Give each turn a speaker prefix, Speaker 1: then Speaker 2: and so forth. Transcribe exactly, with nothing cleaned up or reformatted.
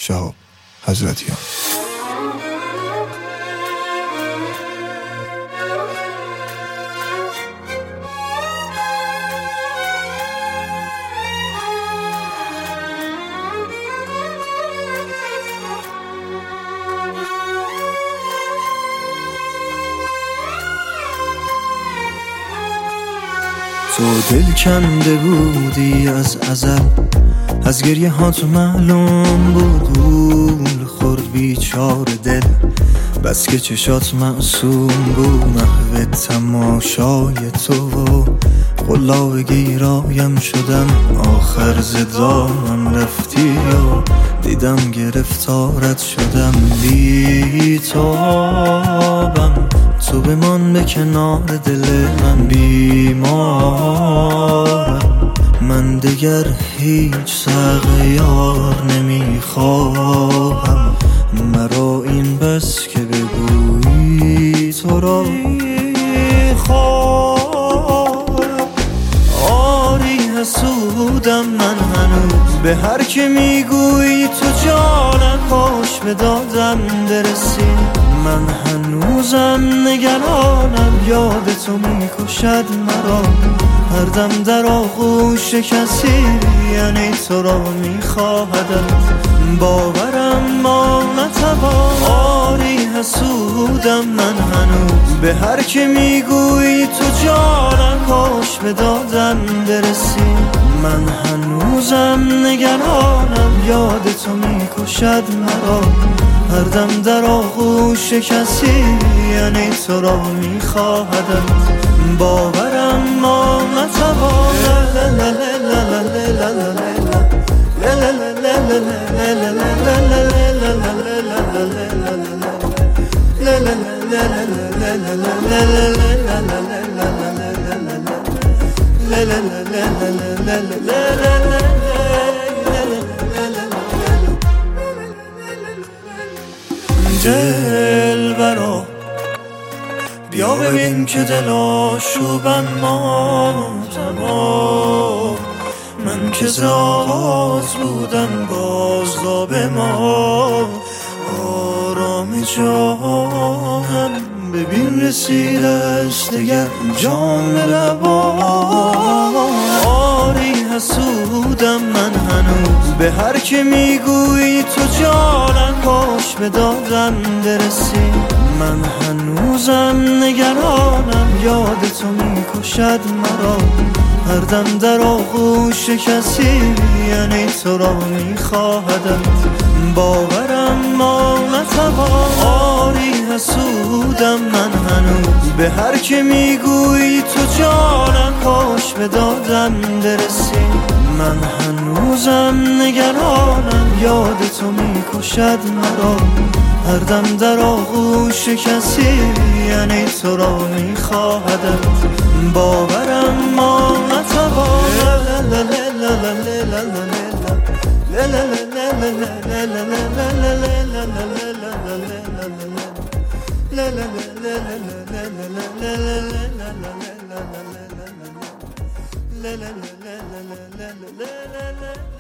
Speaker 1: شهاب حضرتیان.
Speaker 2: تو دل کنده بودی از ازل، از گریه ها تو معلوم بود گول خورد بیچار دل، بس که چشات معصوم بود محو تماشای تو و قلاب گیرایم شدم. آخر ز دامم رفتی و دیدم گرفتارت شدم. بی تابم تو بمان به کنار دل من، بیمارم من دگر هیچ ساغ یار نمیخواهم. مرا این بس که بگویی تو را میخواهم. آری حسودم من هنوز به هر که میگویی تو جانم، کاش به دادم برسی. من هنوزم نگرانم، یاد تو میکشد مرا هر دم در آغوش کسی، یعنی تو را میخواهدم باورم ما نتوان. آری حسودم من هنوز به هر که میگویی تو جانم، کاش به دادم برسی. من هنوزم نگرانم، یاد تو میکشد مرا هر دم در آغوش کسی، یعنی تو را میخواهدم باورم ما نتوان. دل برا بیا ببین که دل آشوبم ما تمام. من که ز آغاز بودم بازا به ما آرام جانم. ببین رسیده است دیگر جام لبا. آری حسودم من هنوز به هر که میگویی تو جانم، کاش به دادم برسی. من هنوزم نگرانم، یاد تو میکشد مرا هر دم در آغوش کسی، یعنی تو را میخواهدم باورم ما نتوان. آری حسودم من هنوز به هر که میگویی تو جانم، کاش به دادم برسی. من هنوزم نگرانم، یاد تو میکشد مرا هر دم در آغوش کسی، یعنی تو را میخواهدم باورم ما نتوان. la la la la la la la la la la la